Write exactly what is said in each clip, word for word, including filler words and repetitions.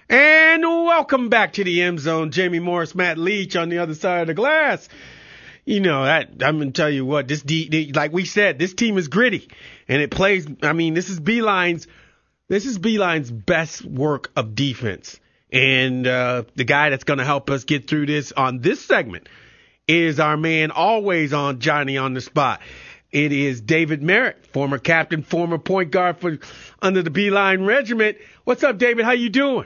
And welcome back to the M Zone. Jamie Morris, Matt Leach on the other side of the glass. You know, that, I'm going to tell you what, this D, D, like we said, this team is gritty. And it plays, I mean, this is Beeline's, this is Beeline's best work of defense. And uh, the guy that's going to help us get through this on this segment is our man always on Johnny on the spot. It is David Merritt, former captain, former point guard for under the Beeline Regiment. What's up, David? How you doing?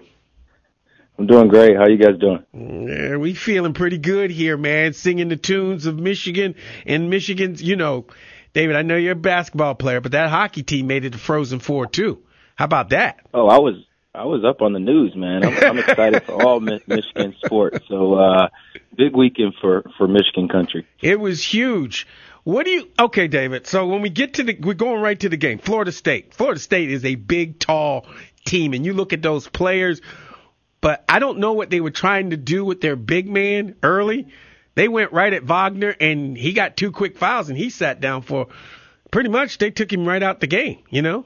I'm doing great. How you guys doing? Yeah, we feeling pretty good here, man. Singing the tunes of Michigan and Michigan's, you know, David, I know you're a basketball player, but that hockey team made it to Frozen Four too. How about that? Oh, I was I was up on the news, man. I'm, I'm excited for all Mi- Michigan sports. So, uh, big weekend for, for Michigan country. It was huge. What do you, okay, David. So when we get to the, we're going right to the game. Florida State. Florida State is a big, tall team, and you look at those players. But I don't know what they were trying to do with their big man early. They went right at Wagner, and he got two quick fouls, and he sat down for pretty much they took him right out the game, you know?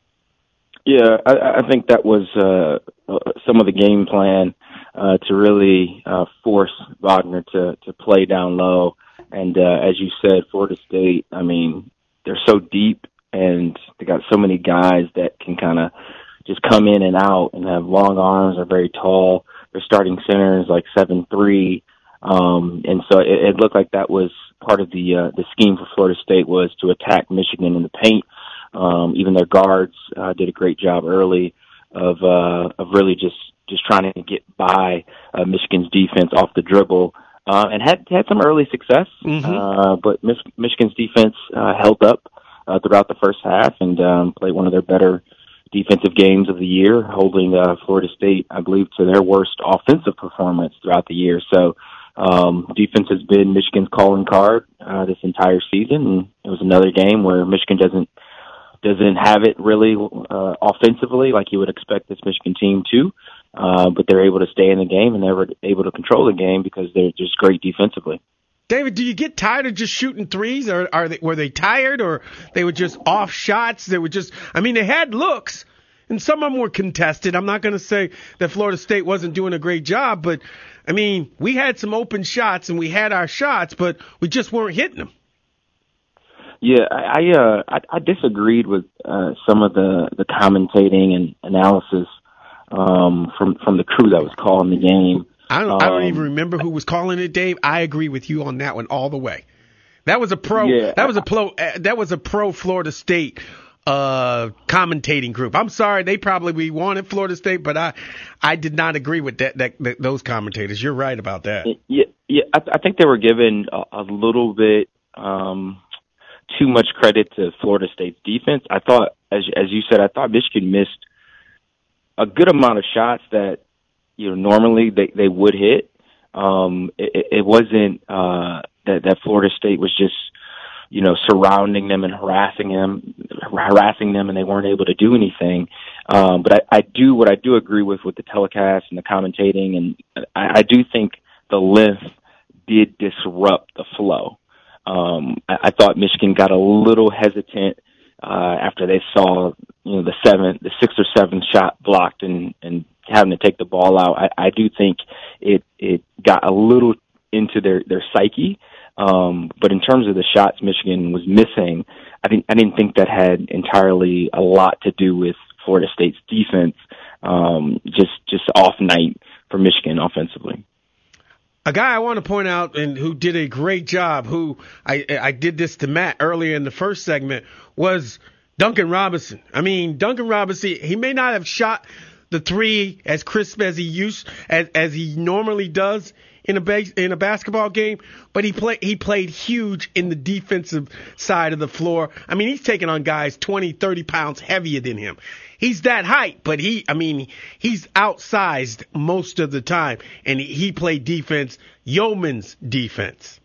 Yeah, I, I think that was uh, some of the game plan uh, to really uh, force Wagner to, to play down low. And uh, as you said, Florida State, I mean, they're so deep, and they got so many guys that can kind of just come in and out and have long arms, are very tall. Their starting center is like seven three. Um, and so it, it looked like that was part of the uh, the scheme for Florida State, was to attack Michigan in the paint. Um, even their guards uh, did a great job early of uh, of really just, just trying to get by uh, Michigan's defense off the dribble. Uh, and had had some early success, mm-hmm. uh, but Mich- Michigan's defense uh, held up uh, throughout the first half and um, played one of their better defensive games of the year, holding uh, Florida State, I believe, to their worst offensive performance throughout the year. So um, defense has been Michigan's calling card uh, this entire season, and it was another game where Michigan doesn't doesn't have it really uh, offensively like you would expect this Michigan team to, uh, but they're able to stay in the game, and they're able to control the game because they're just great defensively. David, do you get tired of just shooting threes, or are they, were they tired, or they were just off shots? They were just, I mean, they had looks, and some of them were contested. I'm not going to say that Florida State wasn't doing a great job, but, I mean, we had some open shots, and we had our shots, but we just weren't hitting them. Yeah, I I, uh, I, I disagreed with uh, some of the, the commentating and analysis um, from, from the crew that was calling the game. I don't, um, I don't even remember who was calling it, Dave. I agree with you on that one all the way. That was a pro. Yeah, that was a pro. Uh, that was a pro Florida State uh, commentating group. I'm sorry, they probably wanted Florida State, but I, I did not agree with that, that, that those commentators. You're right about that. Yeah, yeah. I, I think they were given a, a little bit um, too much credit to Florida State's defense. I thought, as as you said, I thought Michigan missed a good amount of shots that, you know, normally they, they would hit. Um, it, it wasn't uh, that, that Florida State was just, you know, surrounding them and harassing them, harassing them, and they weren't able to do anything. Um, but I, I do what I do agree with with the telecast and the commentating, and I, I do think the length did disrupt the flow. Um, I, I thought Michigan got a little hesitant uh, after they saw, you know, the seven, the six or seven shot blocked and and. having to take the ball out. I, I do think it it got a little into their, their psyche. Um, but in terms of the shots Michigan was missing, I didn't I didn't think that had entirely a lot to do with Florida State's defense. Um, just just off night for Michigan offensively. A guy I want to point out and who did a great job, who I I did this to Matt earlier in the first segment, was Duncan Robinson. I mean, Duncan Robinson, he may not have shot the three as crisp as he used as as he normally does in a base, in a basketball game, but he play he played huge in the defensive side of the floor. I mean, he's taking on guys twenty, thirty pounds heavier than him. He's that height, but he I mean, he's outsized most of the time, and he, he played defense, yeoman's defense.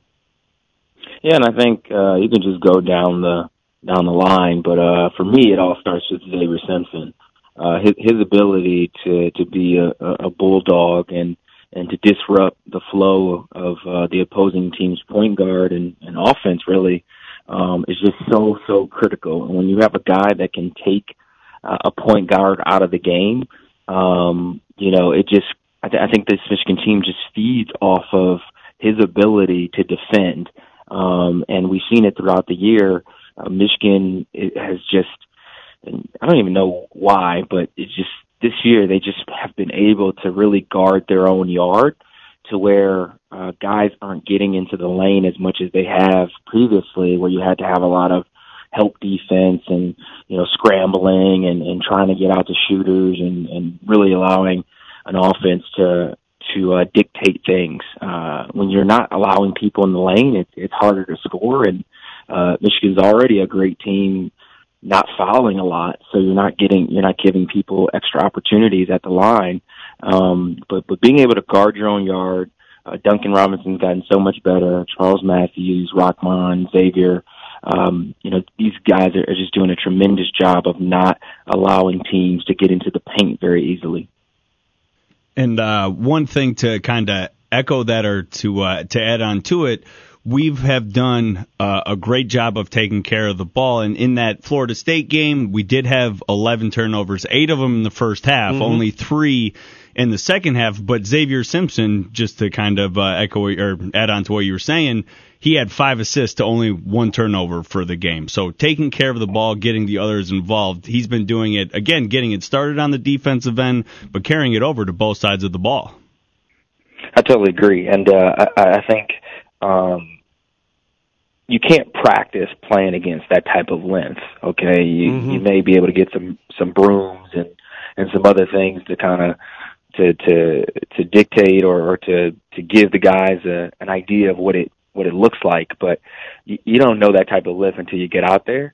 Yeah, and I think uh, you can just go down the down the line, but uh, for me, it all starts with Xavier Simpson. Uh, his, his ability to, to be a, a bulldog and, and to disrupt the flow of uh, the opposing team's point guard and, and offense really um, is just so, so critical. And when you have a guy that can take uh, a point guard out of the game, Um, you know, it just I, th- I think this Michigan team just feeds off of his ability to defend, um, and we've seen it throughout the year. Uh, Michigan it has just, and I don't even know why, but it's just this year they just have been able to really guard their own yard to where uh, guys aren't getting into the lane as much as they have previously, where you had to have a lot of help defense and, you know, scrambling and, and trying to get out to shooters and, and really allowing an offense to to uh, dictate things. Uh, when you're not allowing people in the lane, it, it's harder to score, and uh, Michigan's already a great team, not fouling a lot, so you're not getting you're not giving people extra opportunities at the line. Um, but but being able to guard your own yard, uh, Duncan Robinson's gotten so much better. Charles Matthews, Rockman, Xavier, um, you know, these guys are, are just doing a tremendous job of not allowing teams to get into the paint very easily. And uh, one thing to kind of echo that, or to uh, to add on to it, we have done uh, a great job of taking care of the ball. And in that Florida State game, we did have eleven turnovers, eight of them in the first half, mm-hmm. only three in the second half. But Xavier Simpson, just to kind of uh, echo or add on to what you were saying, he had five assists to only one turnover for the game. So taking care of the ball, getting the others involved, he's been doing it, again, getting it started on the defensive end, but carrying it over to both sides of the ball. I totally agree. And uh, I, I think um, you can't practice playing against that type of length, okay? You, mm-hmm. you may be able to get some, some brooms and, and some other things to kind of to, to, to dictate or, or to, to give the guys a, an idea of what it what it looks like, but you, you don't know that type of lift until you get out there.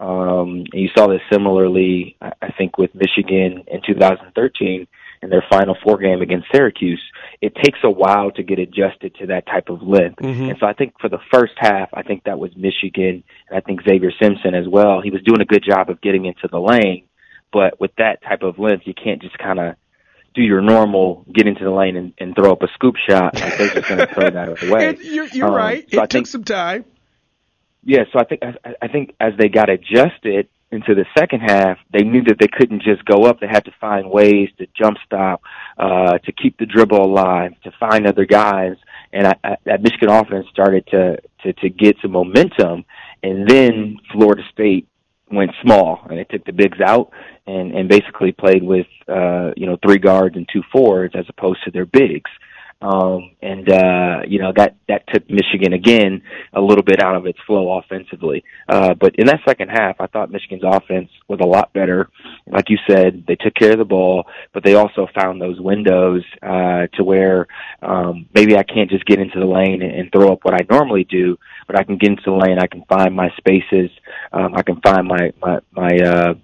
Um, and you saw this similarly, I think, with Michigan in two thousand thirteen in their Final Four game against Syracuse. It takes a while to get adjusted to that type of lift. Mm-hmm. And so I think for the first half, I think that was Michigan, and I think Xavier Simpson as well. He was doing a good job of getting into the lane, but with that type of length, you can't just kind of do your normal, get into the lane and, and throw up a scoop shot. Like they're just going to throw that away. It, you're you're um, right. So it I took think, some time. Yeah, so I think I, I think as they got adjusted into the second half, they knew that they couldn't just go up. They had to find ways to jump stop, uh, to keep the dribble alive, to find other guys. And I, I, that Michigan offense started to, to to get some momentum. And then Florida State went small, and they took the bigs out and, and basically played with, uh, you know, three guards and two forwards as opposed to their bigs. Um, and, uh, you know, that, that took Michigan again a little bit out of its flow offensively. Uh, but in that second half, I thought Michigan's offense was a lot better. Like you said, they took care of the ball, but they also found those windows, uh, to where, um, maybe I can't just get into the lane and, and throw up what I normally do, but I can get into the lane. I can find my spaces. Um, I can find my, my, my, uh,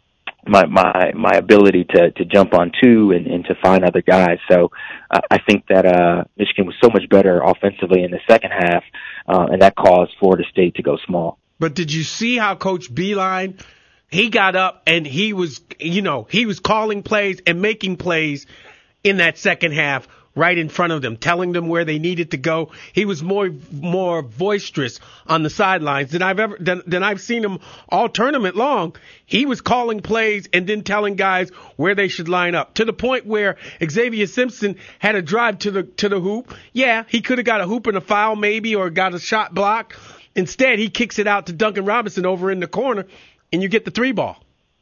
my my my ability to to jump on two and, and to find other guys. So uh, I think that uh, Michigan was so much better offensively in the second half, uh, and that caused Florida State to go small. But did you see how Coach Beilein, he got up and he was, you know, he was calling plays and making plays in that second half right in front of them, telling them where they needed to go. He was more more boisterous on the sidelines than I've ever than, than I've seen him all tournament long. He was calling plays and then telling guys where they should line up, to the point where Xavier Simpson had a drive to the to the hoop. Yeah, he could have got a hoop and a foul maybe, or got a shot block. Instead, he kicks it out to Duncan Robinson over in the corner, and you get the three ball.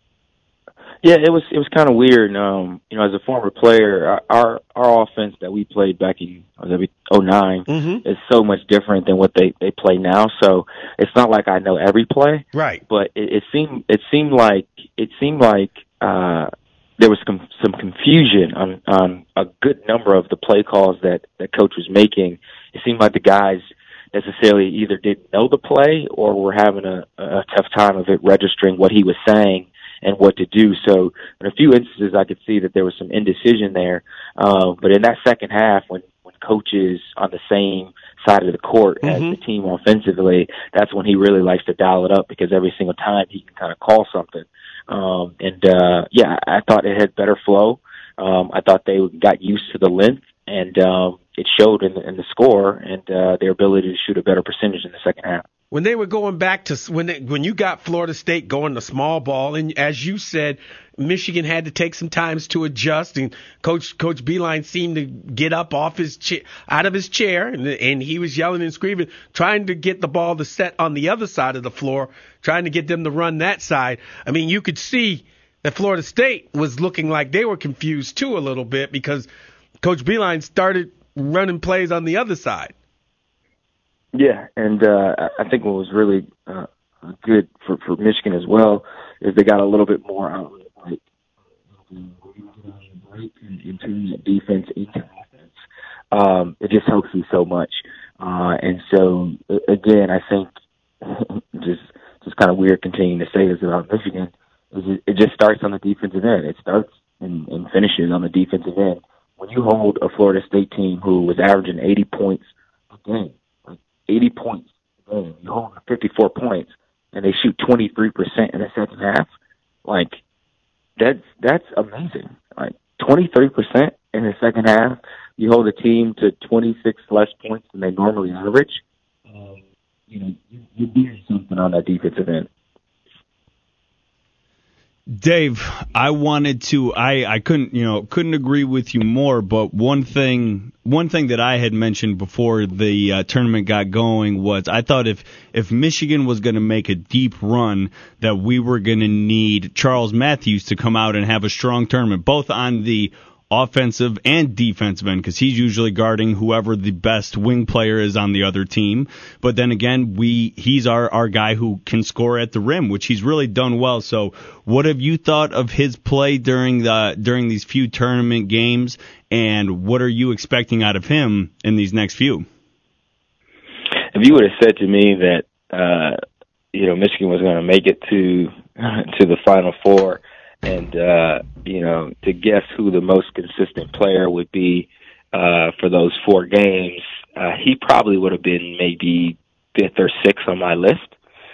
Yeah, it was it was kind of weird. Um, you know, as a former player, our our offense that we played back in oh nine mm-hmm. is so much different than what they, they play now. So it's not like I know every play, right? But it, it seemed it seemed like it seemed like uh, there was some some confusion on on a good number of the play calls that that coach was making. It seemed like the guys necessarily either didn't know the play or were having a, a tough time of it registering what he was saying and what to do. So in a few instances, I could see that there was some indecision there. Uh, but in that second half, when, when coach is on the same side of the court mm-hmm. as the team offensively, that's when he really likes to dial it up, because every single time he can kind of call something. Um, and, uh, yeah, I thought it had better flow. Um, I thought they got used to the length, and, um, it showed in the, in the score and, uh, their ability to shoot a better percentage in the second half. when they were going back to when they, when you got Florida State going to small ball, and as you said, Michigan had to take some times to adjust, and Coach Coach Beilein seemed to get up off his cha- out of his chair, and, and he was yelling and screaming, trying to get the ball to set on the other side of the floor, trying to get them to run that side. I mean, you could see that Florida State was looking like they were confused too a little bit because Coach Beilein started running plays on the other side. Yeah, and uh, I think what was really uh, good for, for Michigan as well is they got a little bit more out of it, like in, in terms of defense, into offense. Um, it just helps you so much. Uh, and so, again, I think just just kind of weird continuing to say this about Michigan, is it, it just starts on the defensive end. It starts and, and finishes on the defensive end. When you hold a Florida State team who was averaging eighty points a game, eighty points a game, you hold them fifty-four points, and they shoot twenty-three percent in the second half, like, that's, that's amazing. Like, twenty-three percent in the second half, you hold a team to twenty-six less points than they normally average, um, you know, you, you're doing something on that defensive end. Dave, I wanted to, I, I couldn't, you know, couldn't agree with you more, but one thing, one thing that I had mentioned before the uh, tournament got going was I thought if, if Michigan was going to make a deep run, that we were going to need Charles Matthews to come out and have a strong tournament, both on the offensive and defensive end, because he's usually guarding whoever the best wing player is on the other team. But then again, we he's our, our guy who can score at the rim, which he's really done well. So what have you thought of his play during the during these few tournament games, and what are you expecting out of him in these next few? If you would have said to me that uh, you know Michigan was going to make it to to the Final Four, and, uh, you know, to guess who the most consistent player would be uh, for those four games, uh, he probably would have been maybe fifth or sixth on my list,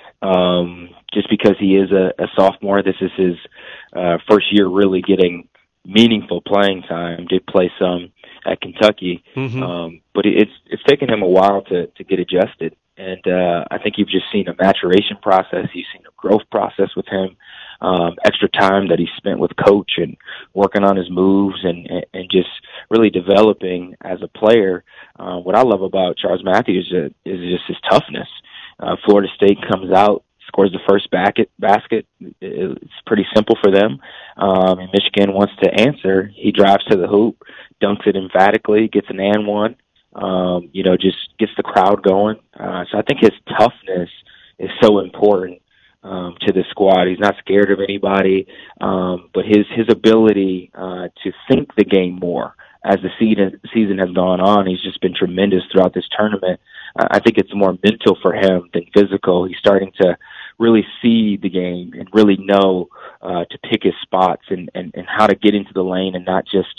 um, just because he is a, a sophomore. This is his uh, first year really getting meaningful playing time. Did play some at Kentucky, mm-hmm. um, but it's it's taken him a while to, to get adjusted. And uh, I think you've just seen a maturation process. You've seen a growth process with him. Um, extra time that he spent with coach and working on his moves and, and, and just really developing as a player. Uh, what I love about Charles Matthews is, is just his toughness. Uh, Florida State comes out, scores the first basket, basket. It's pretty simple for them. Um, and Michigan wants to answer. He drives to the hoop, dunks it emphatically, gets an and one, um, you know, just gets the crowd going. Uh, so I think his toughness is so important Um, to the squad. He's not scared of anybody, um, but his his ability uh, to think the game more as the season season has gone on, he's just been tremendous throughout this tournament. Uh, I think it's more mental for him than physical. He's starting to really see the game and really know uh, to pick his spots and, and, and how to get into the lane and not just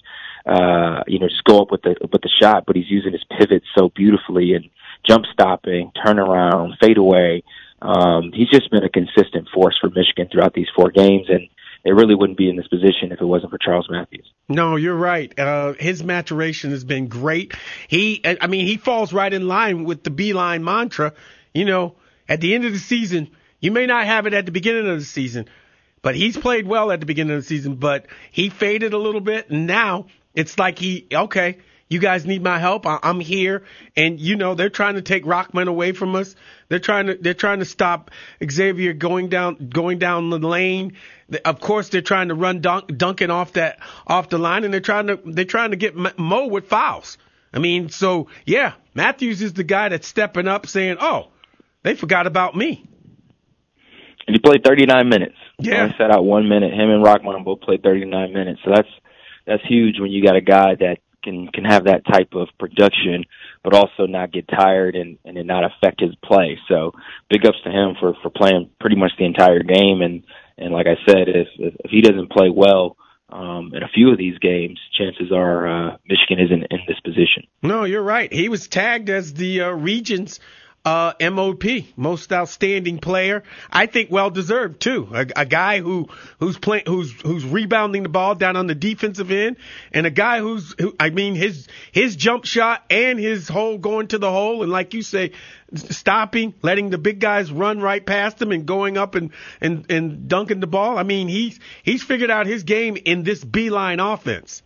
uh, you know just go up with the with the shot, but he's using his pivots so beautifully and jump stopping, turnaround, fade away. Um, he's just been a consistent force for Michigan throughout these four games, and they really wouldn't be in this position if it wasn't for Charles Matthews. No, you're right. Uh, his maturation has been great. He, I mean, he falls right in line with the Beilein mantra. You know, at the end of the season, you may not have it at the beginning of the season, but he's played well at the beginning of the season, but he faded a little bit, and now it's like he, okay, you guys need my help. I'm here, and you know they're trying to take Rockman away from us. They're trying to they're trying to stop Xavier going down going down the lane. Of course, they're trying to run dunk, Duncan off that off the line, and they're trying to they're trying to get Mo with fouls. I mean, so yeah, Matthews is the guy that's stepping up, saying, "Oh, they forgot about me." And he played thirty-nine minutes. Yeah, he sat out one minute. Him and Rockman both played thirty-nine minutes. So that's that's huge when you got a guy that can can have that type of production, but also not get tired and, and it not affect his play. So big ups to him for, for playing pretty much the entire game. And, and like I said, if, if, if he doesn't play well um, in a few of these games, chances are uh, Michigan isn't in this position. No, you're right. He was tagged as the uh, region's uh, M O P, most outstanding player. I think well deserved too. A, a guy who who's playing, who's who's rebounding the ball down on the defensive end, and a guy who's, who, I mean, his his jump shot and his hole going to the hole, and like you say, stopping, letting the big guys run right past him and going up and and and dunking the ball. I mean, he's he's figured out his game in this Beeline offense.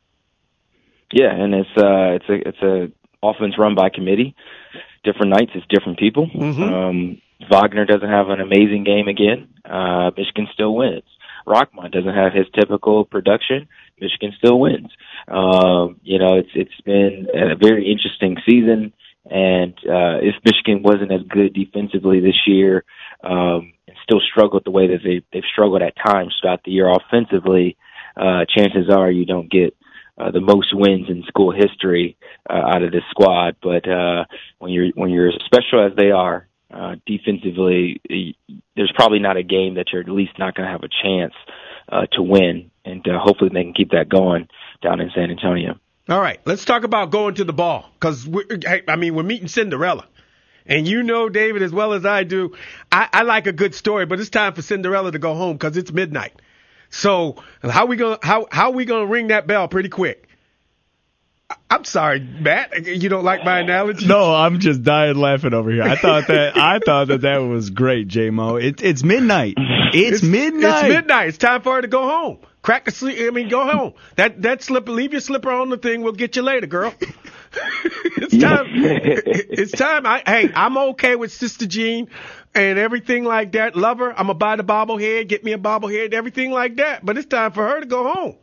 Yeah, and it's uh it's a it's a offense run by committee. Different nights, it's different people. Mm-hmm. Um, Wagner doesn't have an amazing game again. Uh, Michigan still wins. Rockmont doesn't have his typical production. Michigan still wins. Um, you know, it's it's been a very interesting season. And uh, if Michigan wasn't as good defensively this year, um, and still struggled the way that they they've struggled at times throughout the year offensively, uh, chances are you don't get Uh, the most wins in school history uh, out of this squad. But uh, when you're when you're as special as they are uh, defensively, there's probably not a game that you're at least not going to have a chance uh, to win. And uh, hopefully they can keep that going down in San Antonio. All right, let's talk about going to the ball, because I mean we're meeting Cinderella. And you know, David, as well as I do, I, I like a good story, but it's time for Cinderella to go home because it's midnight. So how we gonna how how we gonna ring that bell pretty quick? I'm sorry, Matt. You don't like my analogy? No, I'm just dying laughing over here. I thought that I thought that that was great, J-Mo. It, it's midnight. It's, it's midnight. It's midnight. It's time for her to go home. Crack a sleep. I mean, go home. That that slipper. Leave your slipper on the thing. We'll get you later, girl. It's time. It's time. I, hey, I'm okay with Sister Jean and everything like that. Love her. I'm gonna buy the bobblehead. Get me a bobblehead. Everything like that. But it's time for her to go home.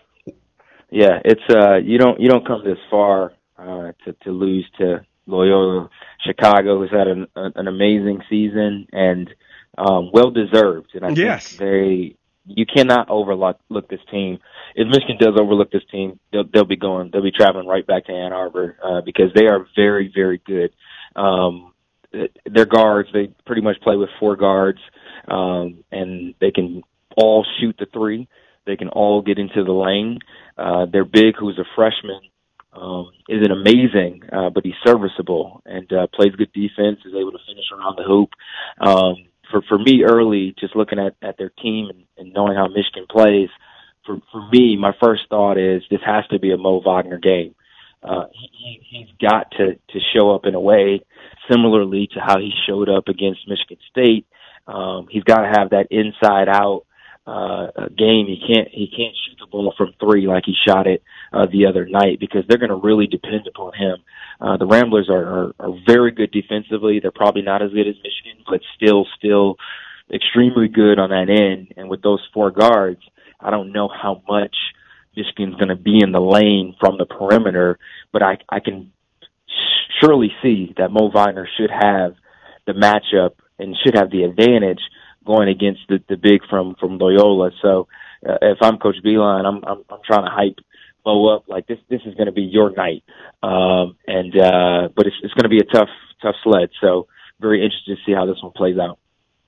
Yeah, it's uh, you don't you don't come this far uh, to to lose to Loyola Chicago, who's had an, an amazing season and um, well deserved. And I yes. think they you cannot overlook look this team. If Michigan does overlook this team, they'll they'll be going they'll be traveling right back to Ann Arbor uh, because they are very very good. Um, their guards, they pretty much play with four guards, um, and they can all shoot the three. They can all get into the lane. Uh, their big, who's a freshman, um, isn't amazing, uh, but he's serviceable and uh, plays good defense, is able to finish around the hoop. Um, for for me, early, just looking at, at their team and, and knowing how Michigan plays, for, for me, my first thought is this has to be a Mo Wagner game. Uh, he, he's got to, to show up in a way similarly to how he showed up against Michigan State. Um, he's got to have that inside-out Uh, game. He can't he can't shoot the ball from three like he shot it uh, the other night because they're going to really depend upon him. Uh, the Ramblers are, are are very good defensively. They're probably not as good as Michigan, but still still extremely good on that end. And with those four guards, I don't know how much Michigan's going to be in the lane from the perimeter, but I I can surely see that Mo Wagner should have the matchup and should have the advantage going against the, the big from, from Loyola. So uh, if I'm Coach Beeline, I'm, I'm I'm trying to hype Mo up like this. This is going to be your night, um, and uh, but it's it's going to be a tough tough sled. So very interested to see how this one plays out.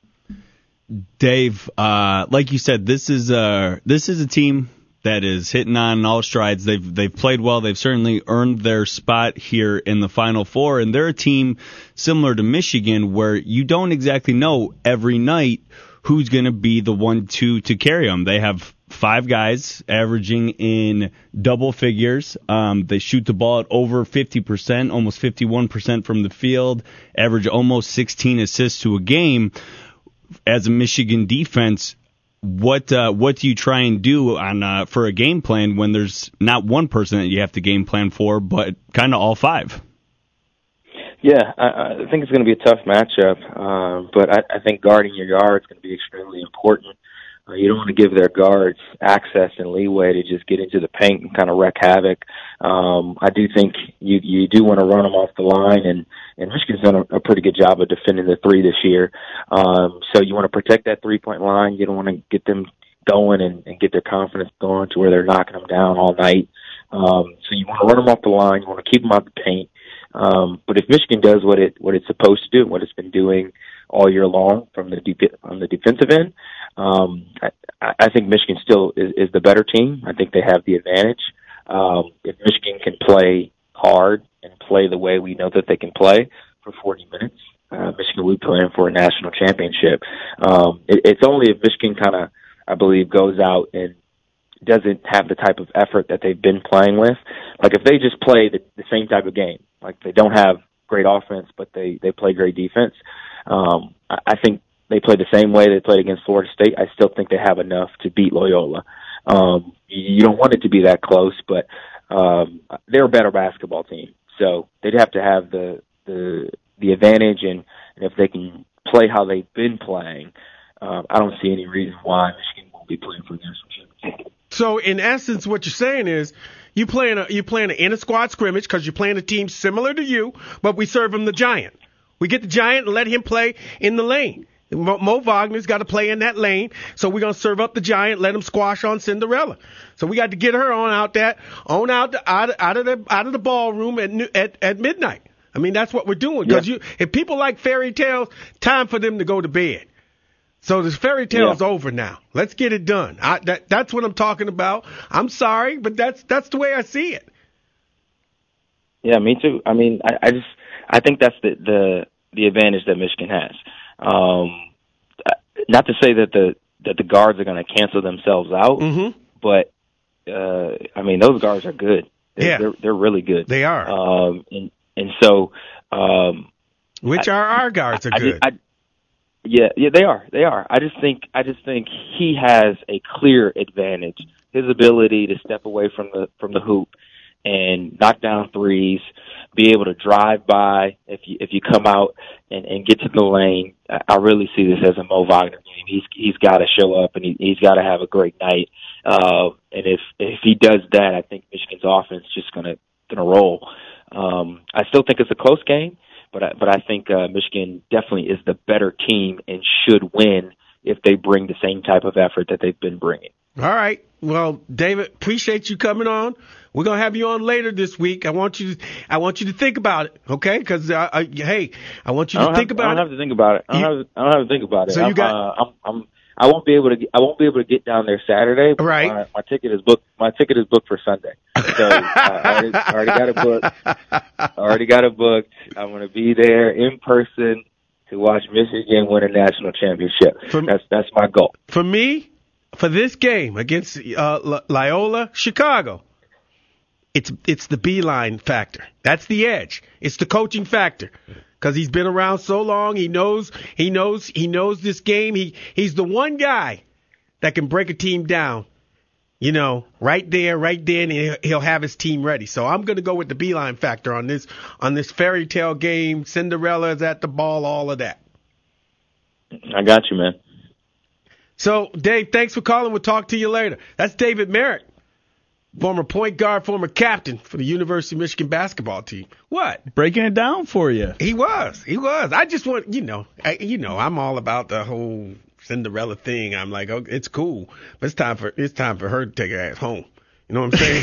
Dave, uh, like you said, this is a this is a team that is hitting on all strides. They've they've played well. They've certainly earned their spot here in the Final Four, and they're a team similar to Michigan where you don't exactly know every night who's going to be the one two to carry them. They have five guys averaging in double figures. Um, they shoot the ball at over fifty percent, almost fifty-one percent from the field, average almost sixteen assists to a game. As a Michigan defense, What uh, what do you try and do on uh, for a game plan when there's not one person that you have to game plan for, but kind of all five? Yeah, I, I think it's going to be a tough matchup, uh, but I, I think guarding your guard is going to be extremely important. Uh, you don't want to give their guards access and leeway to just get into the paint and kind of wreak havoc. Um, I do think you you do want to run them off the line, and, and Michigan's done a, a pretty good job of defending the three this year. Um, so you want to protect that three-point line. You don't want to get them going and, and get their confidence going to where they're knocking them down all night. Um, so you want to run them off the line. You want to keep them out the paint. Um, but if Michigan does what it what it's supposed to do, what it's been doing all year long from the de- on the defensive end, um, I, I think Michigan still is, is the better team. I think they have the advantage. Um, if Michigan can play hard and play the way we know that they can play, for forty minutes. Uh, Michigan will be playing for a national championship. Um, it, it's only if Michigan kind of, I believe, goes out and doesn't have the type of effort that they've been playing with. Like if they just play the, the same type of game, like they don't have great offense, but they, they play great defense. Um, I, I think they play the same way they played against Florida State. I still think they have enough to beat Loyola. Um, you don't want it to be that close, but um, they're a better basketball team. So they'd have to have the, the, the advantage, and, and if they can play how they've been playing, um, I don't see any reason why Michigan won't be playing for the national championship. So in essence, what you're saying is you playing a, you playing an inter-squad scrimmage because you're playing a team similar to you, but we serve him the giant. We get the giant and let him play in the lane. Mo, Mo Wagner's got to play in that lane, so we're gonna serve up the giant, let him squash on Cinderella. So we got to get her on out that on out the, out, out of the out of the ballroom at at at midnight. I mean, that's what we're doing. Because yeah. you, if people like fairy tales, time for them to go to bed. So this fairy tale's yeah. over now. Let's get it done. I, that, that's what I'm talking about. I'm sorry, but that's that's the way I see it. Yeah, me too. I mean, I, I just I think that's the, the the advantage that Michigan has. Um, not to say that the that the guards are going to cancel themselves out, mm-hmm. but uh, I mean, those guards are good. They're, yeah, they're, they're really good. They are. Um, and And so, um, which are our guards are I, good. I, I, yeah, yeah, they are. They are. I just think, I just think he has a clear advantage. His ability to step away from the from the hoop and knock down threes, be able to drive by if you if you come out and, and get to the lane. I really see this as a Mo Wagner game. He's he's got to show up and he, he's got to have a great night. Uh, and if if he does that, I think Michigan's offense is just gonna gonna roll. Um, I still think it's a close game, but I, but I think uh, Michigan definitely is the better team and should win if they bring the same type of effort that they've been bringing. All right. Well, David, appreciate you coming on. We're gonna have you on later this week. I want you to, I want you to think about it, okay? Because uh, uh, hey, I want you to think have, about it. I don't have to think about it. I don't, you, have, to, I don't have to think about it. So you I'm, got. Uh, I'm, I'm, I won't be able to. Get, I won't be able to get down there Saturday. But right. My, my ticket is booked. My ticket is booked for Sunday. So uh, I already, I already got it booked. I already got it booked. I'm going to be there in person to watch Michigan win a national championship. For, that's that's my goal. For me, for this game against uh, Loyola Chicago, it's it's the beeline factor. That's the edge. It's the coaching factor. Because he's been around so long, he knows, he knows, he knows this game. He he's the one guy that can break a team down, you know, right there, right then, and he'll have his team ready. So I'm going to go with the beeline factor on this on this fairy tale game. Cinderella's at the ball, all of that. I got you, man. So, Dave, thanks for calling. We'll talk to you later. That's David Merritt, former point guard, former captain for the University of Michigan basketball team. What? Breaking it down for you. He was. He was. I just want, you know, I, you know, I'm all about the whole Cinderella thing. I'm like, oh, it's cool, but it's time for it's time for her to take her ass home. You know what I'm saying?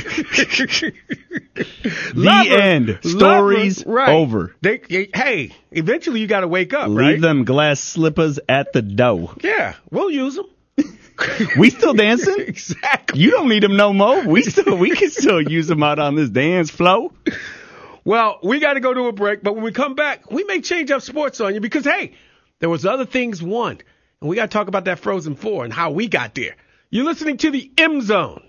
The her, end. Story's her, right. over. They, they, hey, eventually you got to wake up, Leave right? them glass slippers at the door. Yeah, we'll use them. We still dancing? Exactly. You don't need them no more. We still we can still use them out on this dance floor. Well, we got to go to a break, but when we come back, we may change up sports on you because, hey, there was other things won. And we got to talk about that Frozen Four and how we got there. You're listening to the M Zone.